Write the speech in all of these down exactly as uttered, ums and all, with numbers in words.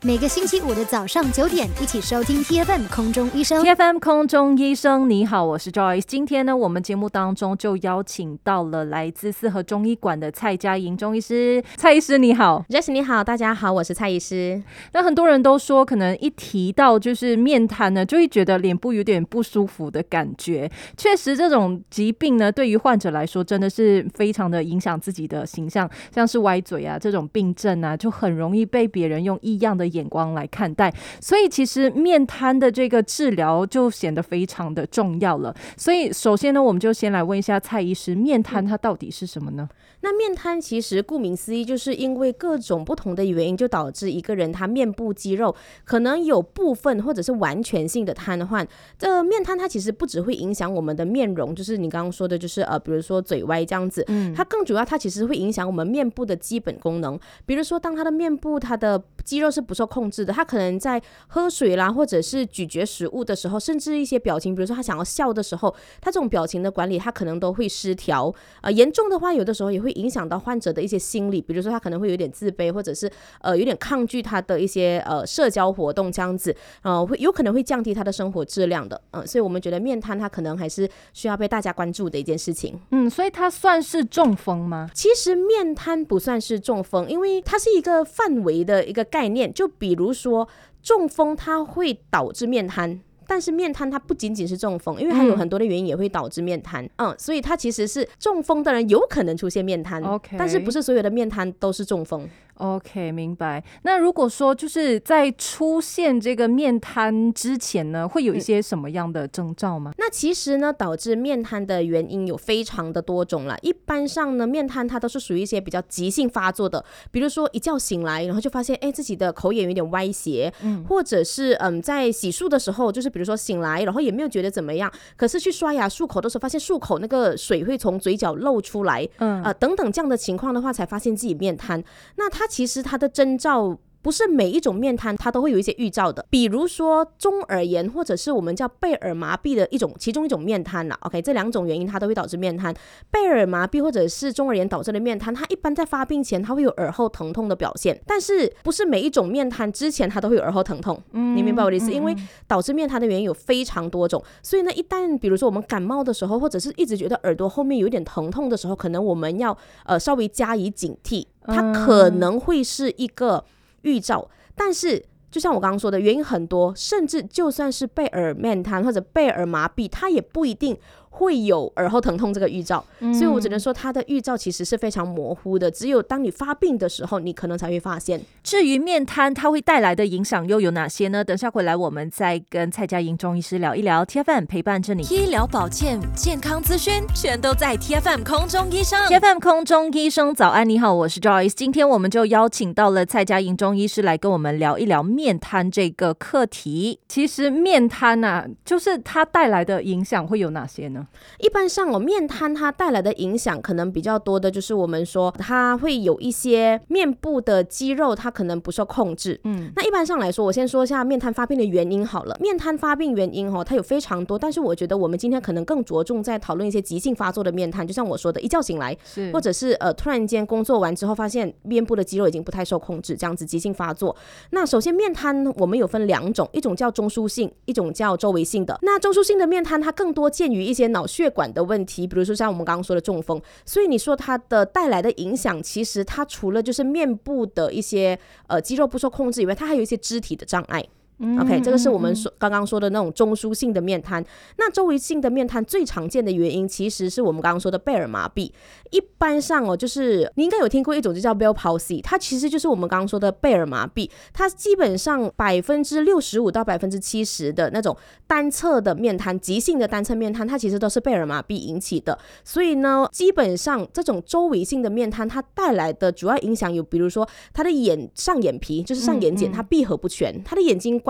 每个星期五的早上九点，一起收听 T F M 空中医生。 T F M 空中医生，你好，我是 Joyce。今天呢，我们节目当中就邀请到了来自四合中医馆的蔡佳莹中医师。蔡医师你好。 Joyce 你好，大家好，我是蔡医师。 那很多人都说，可能一提到就是面瘫呢，就会觉得脸部有点不舒服的感觉。确实，这种疾病呢，对于患者来说，真的是非常的影响自己的形象，像是歪嘴啊这种病症啊，就很容易被别人用异样的眼光来看待，所以其实面瘫的这个治疗就显得非常的重要了。所以首先呢，我们就先来问一下蔡医师，面瘫它到底是什么呢？ 那面瘫其实顾名思义，就是因为各种不同的原因，就导致一个人他面部肌肉可能有部分或者是完全性的瘫痪。这面瘫它其实不只会影响我们的面容，就是你刚刚说的，就是呃，比如说嘴歪这样子，嗯，它更主要它其实会影响我们面部的基本功能。比如说，当他的面部它的肌肉是不受控制的，他可能在喝水啦，或者是咀嚼食物的时候，甚至一些表情，比如说他想要笑的时候，他这种表情的管理，他可能都会失调。呃，严重的话，有的时候也会影响到患者的一些心理，比如说他可能会有点自卑，或者是呃有点抗拒他的一些呃社交活动这样子，呃会有可能会降低他的生活质量的。嗯、呃，所以我们觉得面瘫它可能还是需要被大家关注的一件事情。 嗯，所以它算是中风吗？ 其实面瘫不算是中风，因为它是一个范围的一个概念。就比如说中风它会导致面瘫，但是面瘫它不仅仅是中风，因为还有很多的原因也会导致面瘫。嗯, 嗯，所以它其实是中风的人有可能出现面瘫， okay. 但是不是所有的面瘫都是中风。 OK， 明白。那如果说就是在出现这个面瘫之前呢，会有一些什么样的征兆吗？ 嗯、那其实呢，导致面瘫的原因有非常的多种啦。一般上呢，面瘫它都是属于一些比较急性发作的，比如说一觉醒来，然后就发现哎自己的口眼有点歪斜，嗯，或者是嗯在洗漱的时候，就是比如说醒来，然后也没有觉得怎么样，可是去刷牙漱口的时候，发现漱口那个水会从嘴角漏出来，嗯、呃、等等这样的情况的话，才发现自己面瘫。那它其实它的征兆不是每一种面瘫它都会有一些预兆的，比如说中耳炎或者是我们叫贝尔麻痹的一种其中一种面瘫啦。 OK， 这两种原因它都会导致面瘫。贝尔麻痹或者是中耳炎导致的面瘫，它一般在发病前它会有耳后疼痛的表现，但是不是每一种面瘫之前它都会有耳后疼痛，嗯，你明白我的意思？因为导致面瘫的原因有非常多种，所以呢一旦比如说我们感冒的时候，或者是一直觉得耳朵后面有点疼痛的时候，可能我们要呃稍微加以警惕，它可能会是一个预兆。但是就像我刚刚说的，原因很多，甚至就算是贝尔面瘫或者贝尔麻痹，它也不一定会有耳后疼痛这个预兆，嗯，所以我只能说它的预兆其实是非常模糊的，只有当你发病的时候你可能才会发现。 至于面瘫它会带来的影响又有哪些呢？等下回来我们再跟蔡佳莹中医师聊一聊。 T F M 陪伴着你， 医疗保健健康资讯全都在 T F M 空中医生。 T F M 空中医生早安，你好，我是 Joyce。 今天我们就邀请到了蔡佳莹中医师来跟我们聊一聊面瘫这个课题。其实面瘫啊，就是它带来的影响会有哪些呢？ 一般上哦，面瘫它带来的影响可能比较多的就是我们说它会有一些面部的肌肉它可能不受控制。嗯，那一般上来说，我先说一下面瘫发病的原因好了。面瘫发病原因哦，它有非常多，但是我觉得我们今天可能更着重在讨论一些急性发作的面瘫，就像我说的一觉醒来，或者是呃突然间工作完之后发现面部的肌肉已经不太受控制，这样子急性发作。那首先面瘫我们有分两种，一种叫中枢性，一种叫周围性的。那中枢性的面瘫它更多见于一些脑血管的问题，比如说像我们刚刚说的中风。所以你说它的带来的影响，其实它除了就是面部的一些呃肌肉不受控制以外，它还有一些肢体的障碍。OK， 这个是我们说刚刚说的那种中枢性的面瘫。那周围性的面瘫最常见的原因其实是我们刚刚说的贝尔麻痹。一般上哦，就是你应该有听过一种就叫 Bell palsy， 它其实就是我们刚刚说的贝尔麻痹。它基本上百分之六十五到百分之七十的那种单侧的面瘫，急性的单侧面瘫，它其实都是贝尔麻痹引起的。所以呢，基本上这种周围性的面瘫，它带来的主要影响有，比如说它的眼上眼皮就是上眼睑，它闭合不全，它的眼睛关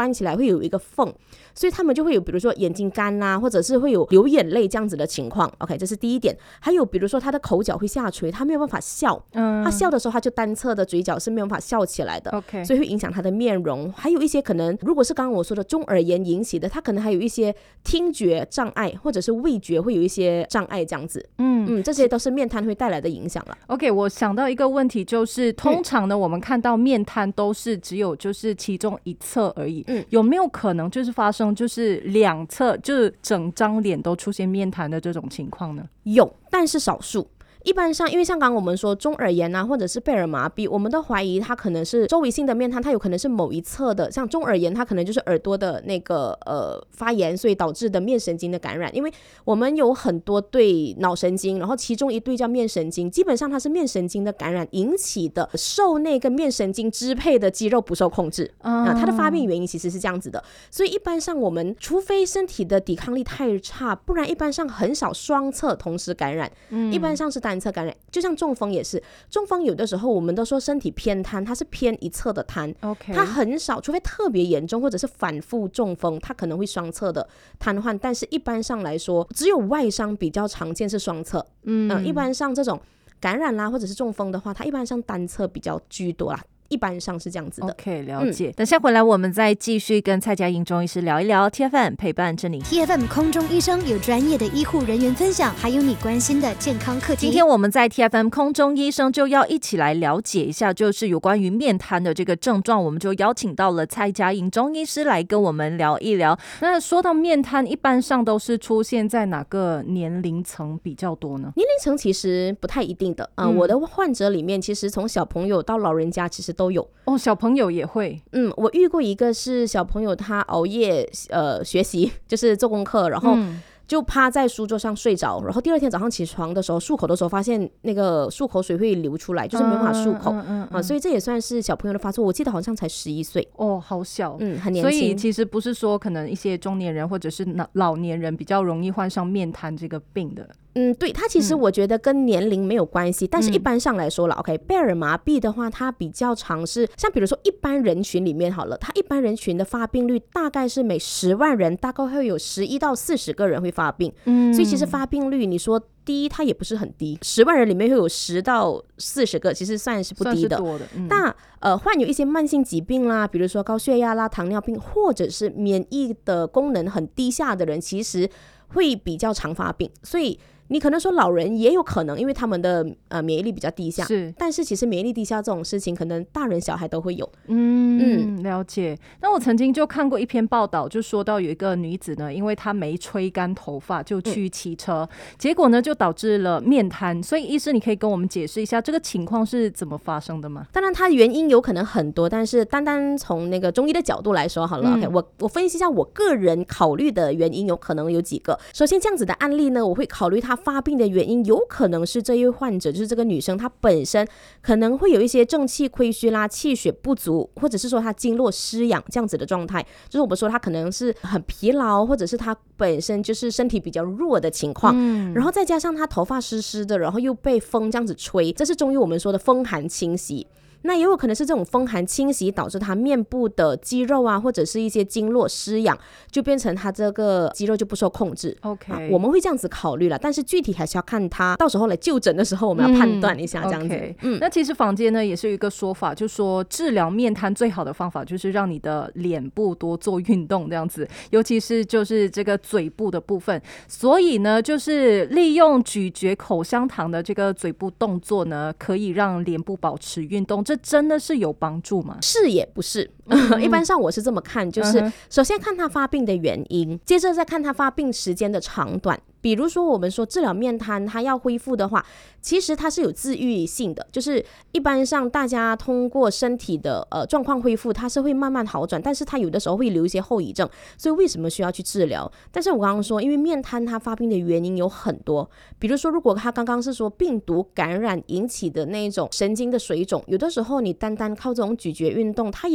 关起来会有一个缝，所以他们就会有比如说眼睛干啦、啊，或者是会有流眼泪这样子的情况。 OK， 这是第一点。还有比如说他的口角会下垂，他没有办法笑、嗯、他笑的时候他就单侧的嘴角是没有办法笑起来的、 okay. 所以会影响他的面容。还有一些可能如果是刚刚我说的中耳炎引起的，他可能还有一些听觉障碍或者是味觉会有一些障碍这样子。嗯嗯，这些都是面瘫会带来的影响了。 OK， 我想到一个问题，就是通常呢、嗯、我们看到面瘫都是只有就是其中一侧而已、嗯、有没有可能就是发生就是两侧就是整张脸都出现面瘫的这种情况呢？ 有，但是少数。一般上因为像刚刚我们说中耳炎啊或者是贝尔麻痹，我们都怀疑它可能是周围性的面瘫，它有可能是某一侧的，像中耳炎它可能就是耳朵的那个呃发炎，所以导致的面神经的感染。因为我们有很多对脑神经，然后其中一对叫面神经，基本上它是面神经的感染引起的受那个面神经支配的肌肉不受控制、oh. 啊，它的发病原因其实是这样子的。所以一般上我们除非身体的抵抗力太差，不然一般上很少双侧同时感染、嗯、一般上是单侧感染。就像中风也是，中风有的时候我们都说身体偏瘫，它是偏一侧的瘫、okay. 它很少，除非特别严重或者是反复中风，它可能会双侧的瘫痪，但是一般上来说只有外伤比较常见是双侧。 嗯、呃，一般上这种感染啦或者是中风的话，它一般上单侧比较居多啦，一般上是这样子的。 OK， 了解、嗯、等下回来我们再继续跟蔡佳莹中医师聊一聊。 T F M 陪伴着你， T F M 空中医生有专业的医护人员分享，还有你关心的健康课题。 今天我们在 T F M 空中医生就要一起来了解一下就是有关于面瘫的这个症状，我们就邀请到了蔡佳莹中医师来跟我们聊一聊。那说到面瘫一般上都是出现在哪个年龄层比较多呢？ 年龄层其实不太一定的、呃嗯、我的患者里面其实从小朋友到老人家其实都有。 哦，小朋友也会？嗯， 我遇过一个是小朋友，他熬夜呃学习，就是做功课，然后就趴在书桌上睡着，然后第二天早上起床的时候漱口的时候发现那个漱口水会流出来，就是没办法漱口、嗯嗯嗯嗯、啊，所以这也算是小朋友的发作。我记得好像才十一岁哦，好小。 嗯，很年轻。 所以其实不是说可能一些中年人或者是老年人比较容易患上面瘫这个病的。 嗯，对，它其实我觉得跟年龄没有关系、嗯、但是一般上来说了、嗯、OK， 贝尔麻痹的话它比较常是像比如说一般人群里面好了，它一般人群的发病率大概是每十万人大概会有十一到四十个人会发病。嗯，所以其实发病率你说低它也不是很低，十万人里面会有十到四十个，其实算是不低的。 算是多的。嗯、 那呃，患有一些慢性疾病啦，比如说高血压啦、糖尿病，或者是免疫的功能很低下的人，其实会比较常发病。所以你可能说老人也有可能，因为他们的呃免疫力比较低下， 是， 但是其实免疫力低下这种事情，可能大人小孩都会有。 嗯嗯，了解。那我曾经就看过一篇报道，就说到有一个女子呢，因为她没吹干头发就去骑车、嗯，结果呢就导致了面瘫。所以医师，你可以跟我们解释一下这个情况是怎么发生的吗？ 当然，它原因有可能很多，但是单单从那个中医的角度来说好了、嗯、，OK， 我我分析一下我个人考虑的原因，有可能有几个。首先，这样子的案例呢，我会考虑她发病的原因有可能是这一位患者，就是这个女生她本身可能会有一些正气亏虚啦、气血不足，或者是说她经络失养这样子的状态，就是我们说她可能是很疲劳，或者是她本身就是身体比较弱的情况、嗯、然后再加上她头发湿湿的，然后又被风这样子吹，这是中医我们说的风寒侵袭。那也有可能是这种风寒侵袭导致他面部的肌肉啊，或者是一些经络失养，就变成他这个肌肉就不受控制。 OK、啊、 我们会这样子考虑了，但是具体还是要看他到时候来就诊的时候我们要判断一下这样子。 okay、嗯，那其实坊间呢也是有一个说法，就是说治疗面瘫最好的方法就是让你的脸部多做运动这样子，尤其是就是这个嘴部的部分。所以呢就是利用咀嚼口香糖的这个嘴部动作呢，可以让脸部保持运动，这真的是有帮助吗？ 是也不是、嗯、一般上我是这么看，就是首先看他发病的原因，接着再看他发病时间的长短。比如说我们说治疗面瘫它要恢复的话，其实它是有自愈性的，就是一般上大家通过身体的呃状况恢复，它是会慢慢好转，但是它有的时候会留一些后遗症，所以为什么需要去治疗？但是我刚刚说因为面瘫它发病的原因有很多，比如说如果它刚刚是说病毒感染引起的那种神经的水肿，有的时候你单单靠这种咀嚼运动它也不一定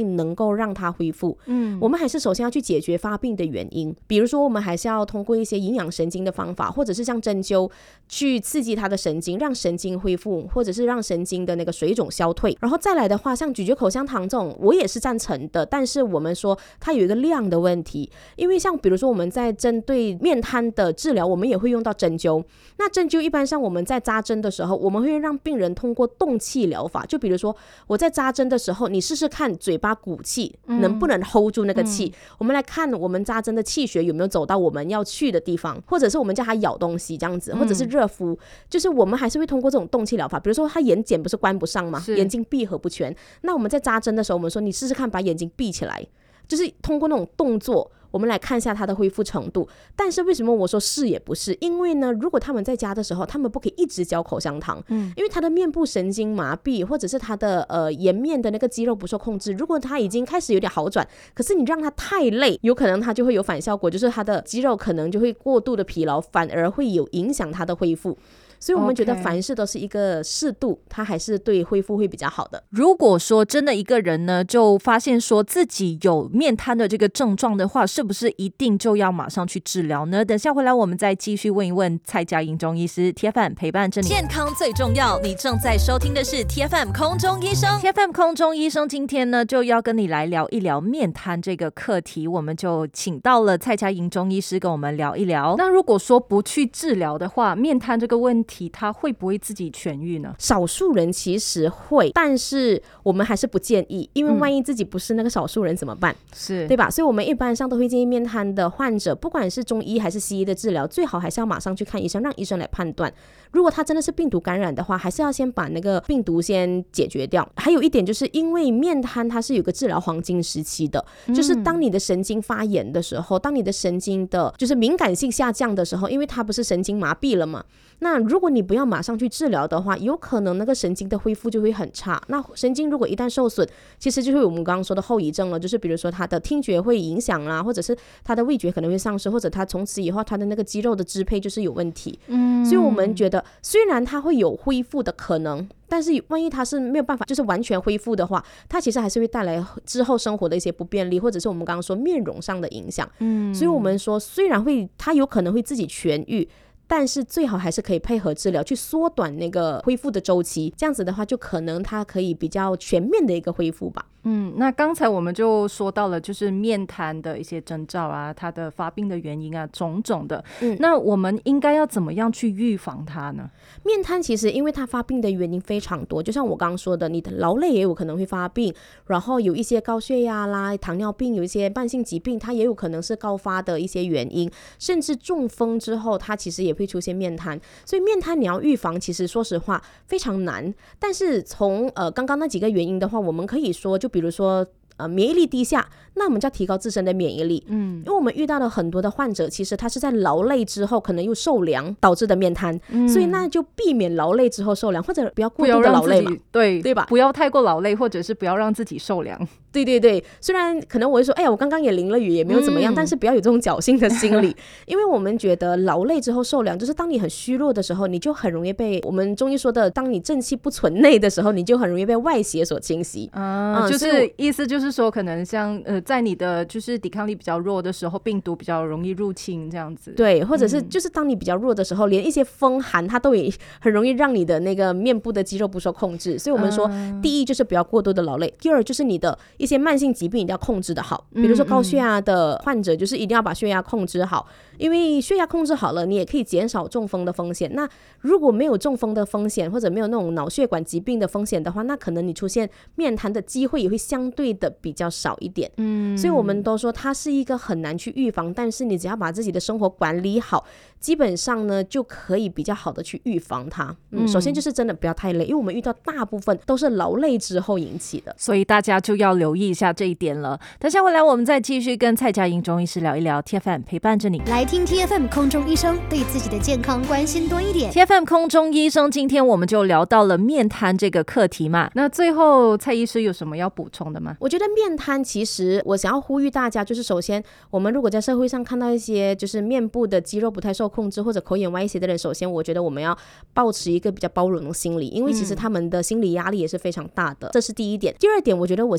定能够让它恢复。 嗯， 我们还是首先要去解决发病的原因，比如说我们还是要通过一些营养神经的方法，或者是像针灸去刺激它的神经，让神经恢复，或者是让神经的那个水肿消退。然后再来的话，像咀嚼口香糖这种我也是赞成的，但是我们说它有一个量的问题，因为像比如说我们在针对面瘫的治疗，我们也会用到针灸。那针灸一般上我们在扎针的时候，我们会让病人通过动气疗法，就比如说我在扎针的时候，你试试看嘴巴鼓气、嗯、能不能 hold 住那个气、嗯、我们来看我们扎针的气血有没有走到我们要去的地方，或者是我们叫他咬东西这样子，或者是热敷、嗯、就是我们还是会通过这种动气疗法。比如说他眼睑不是关不上吗？眼睛闭合不全，那我们在扎针的时候，我们说你试试看把眼睛闭起来，就是通过那种动作我们来看一下它的恢复程度。但是为什么我说是也不是？因为呢，如果他们在家的时候，他们不可以一直嚼口香糖，嗯，因为他的面部神经麻痹，或者是他的呃颜面的那个肌肉不受控制。如果他已经开始有点好转，可是你让他太累，有可能他就会有反效果，就是他的肌肉可能就会过度的疲劳，反而会有影响他的恢复。所以我们觉得凡事都是一个适度，它还是对恢复会比较好的。 如果说真的一个人呢，就发现说自己有面瘫的这个症状的话，是不是一定就要马上去治疗呢？等下回来我们再继续问一问蔡佳莹中医师。 T F M 陪伴着你， 健康最重要。你正在收听的是 T F M 空中医生。 T F M 空中医生今天呢就要跟你来聊一聊面瘫这个课题，我们就请到了蔡佳莹中医师跟我们聊一聊。那如果说不去治疗的话，面瘫这个问题它会不会自己痊愈呢？ 少数人其实会，但是我们还是不建议，因为万一自己不是那个少数人怎么办？是、嗯、对吧？所以我们一般上都会建议面瘫的患者，不管是中医还是西医的治疗，最好还是要马上去看医生，让医生来判断。如果他真的是病毒感染的话，还是要先把那个病毒先解决掉。还有一点就是因为面瘫它是有个治疗黄金时期的、嗯、就是当你的神经发炎的时候，当你的神经的就是敏感性下降的时候，因为它不是神经麻痹了嘛，那如果你不要马上去治疗的话，有可能那个神经的恢复就会很差。那神经如果一旦受损，其实就会有我们刚刚说的后遗症了，就是比如说他的听觉会影响啦，或者是他的味觉可能会丧失，或者他从此以后他的那个肌肉的支配就是有问题。嗯，所以我们觉得虽然他会有恢复的可能，但是万一他是没有办法就是完全恢复的话，他其实还是会带来之后生活的一些不便利，或者是我们刚刚说面容上的影响。嗯，所以我们说虽然会他有可能会自己痊愈，但是最好还是可以配合治疗去缩短那个恢复的周期，这样子的话就可能它可以比较全面的一个恢复吧。 嗯，那刚才我们就说到了就是面瘫的一些征兆啊，它的发病的原因啊，种种的、嗯、那我们应该要怎么样去预防它呢？ 面瘫其实因为它发病的原因非常多，就像我刚刚说的，你的劳累也有可能会发病，然后有一些高血压啦、糖尿病，有一些慢性疾病它也有可能是高发的一些原因，甚至中风之后它其实也会出现面瘫。所以面瘫你要预防其实说实话非常难，但是从呃刚刚那几个原因的话，我们可以说就比如说呃，免疫力低下，那我们就要提高自身的免疫力。嗯，因为我们遇到了很多的患者，其实他是在劳累之后可能又受凉导致的面瘫、嗯、所以那就避免劳累之后受凉，或者不要过度的劳累嘛， 对对吧？ 不要太过劳累，或者是不要让自己受凉。 对对对，虽然可能我会说哎呀我刚刚也淋了雨也没有怎么样、嗯、但是不要有这种侥幸的心理因为我们觉得劳累之后受凉，就是当你很虚弱的时候，你就很容易被我们中医说的当你正气不存内的时候，你就很容易被外邪所侵袭。 嗯，嗯就是意思就是说可能像呃，在你的就是抵抗力比较弱的时候，病毒比较容易入侵这样子。 对，或者是就是当你比较弱的时候、嗯、连一些风寒它都也很容易让你的那个面部的肌肉不受控制。所以我们说、嗯、第一就是不要过多的劳累，第二就是你的一些慢性疾病一定要控制的好，比如说高血压的患者就是一定要把血压控制好，因为血压控制好了你也可以减少中风的风险。那如果没有中风的风险，或者没有那种脑血管疾病的风险的话，那可能你出现面瘫的机会也会相对的比较少一点。嗯，所以我们都说它是一个很难去预防，但是你只要把自己的生活管理好，基本上呢就可以比较好的去预防它。嗯，首先就是真的不要太累，因为我们遇到大部分都是劳累之后引起的， 所以大家就要留意一下这一点了。等下回来我们再继续跟蔡佳莹中医师聊一聊。 T F M 陪伴着你， 来听 T F M 空中医生，对自己的健康关心多一点。 T F M 空中医生，今天我们就聊到了面瘫这个课题嘛，那最后蔡医师有什么要补充的吗？ 我觉得面瘫其实我想要呼吁大家，就是首先我们如果在社会上看到一些就是面部的肌肉不太受控制或者口眼歪斜的人，首先我觉得我们要抱持一个比较包容的心理，因为其实他们的心理压力也是非常大的、嗯、这是第一点。第二点，我觉得我希望通过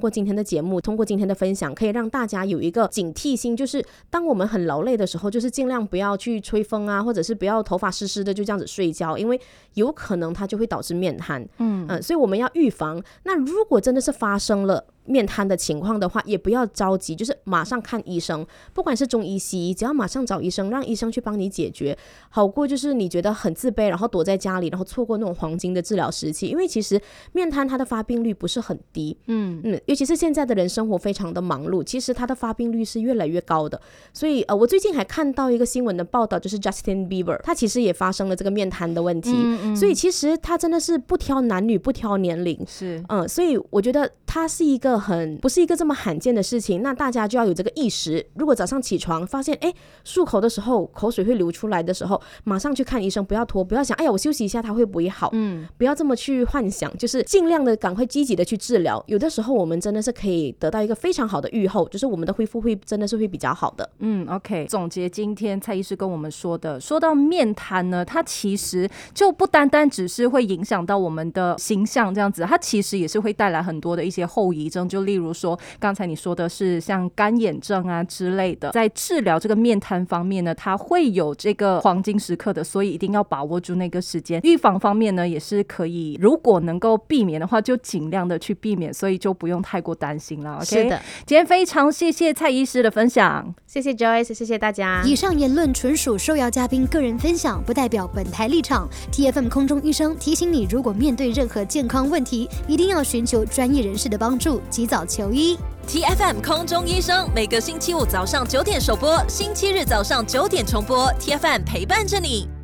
过今天的节目，通过今天的分享，可以让大家有一个警惕心，就是当我们很劳累的时候，就是尽量不要去吹风啊，或者是不要头发湿湿的就这样子睡觉，因为有可能它就会导致面瘫。嗯、呃，所以我们要预防。那如果真的是发生了面瘫的情况的话，也不要着急，就是马上看医生，不管是中医西医，只要马上找医生，让医生去帮你解决，好过就是你觉得很自卑，然后躲在家里，然后错过那种黄金的治疗时期。因为其实面瘫它的发病率不是很低，嗯嗯，尤其是现在的人生活非常的忙碌，其实它的发病率是越来越高的。所以呃，我最近还看到一个新闻的报道，就是 Justin Bieber 他其实也发生了这个面瘫的问题，嗯嗯，所以其实他真的是不挑男女不挑年龄， 是嗯，所以我觉得它是一个很不是一个这么罕见的事情，那大家就要有这个意识。如果早上起床发现哎漱口的时候口水会流出来的时候，马上去看医生，不要拖，不要想哎呀我休息一下它会不会好，嗯，不要这么去幻想，就是尽量的赶快积极的去治疗。有的时候我们真的是可以得到一个非常好的预后，就是我们的恢复会真的是会比较好的。 嗯 OK， 总结今天蔡医师跟我们说的，说到面瘫呢，它其实就不单单只是会影响到我们的形象这样子，它其实也是会带来很多的一些后遗症，就例如说刚才你说的是像干眼症啊之类的。在治疗这个面瘫方面呢，它会有这个黄金时刻的，所以一定要把握住那个时间。预防方面呢也是可以，如果能够避免的话就尽量的去避免，所以就不用太过担心了。 OK， 是的， 今天非常谢谢蔡医师的分享。 谢谢 Joyce， 谢谢大家。 以上言论纯属受邀嘉宾个人分享，不代表本台立场。 T F M 空中医生提醒你，如果面对任何健康问题，一定要寻求专业人士的帮助，及早求医。 T F M 空中医生每个星期五早上九点首播，星期日早上九点重播。 T F M 陪伴着你。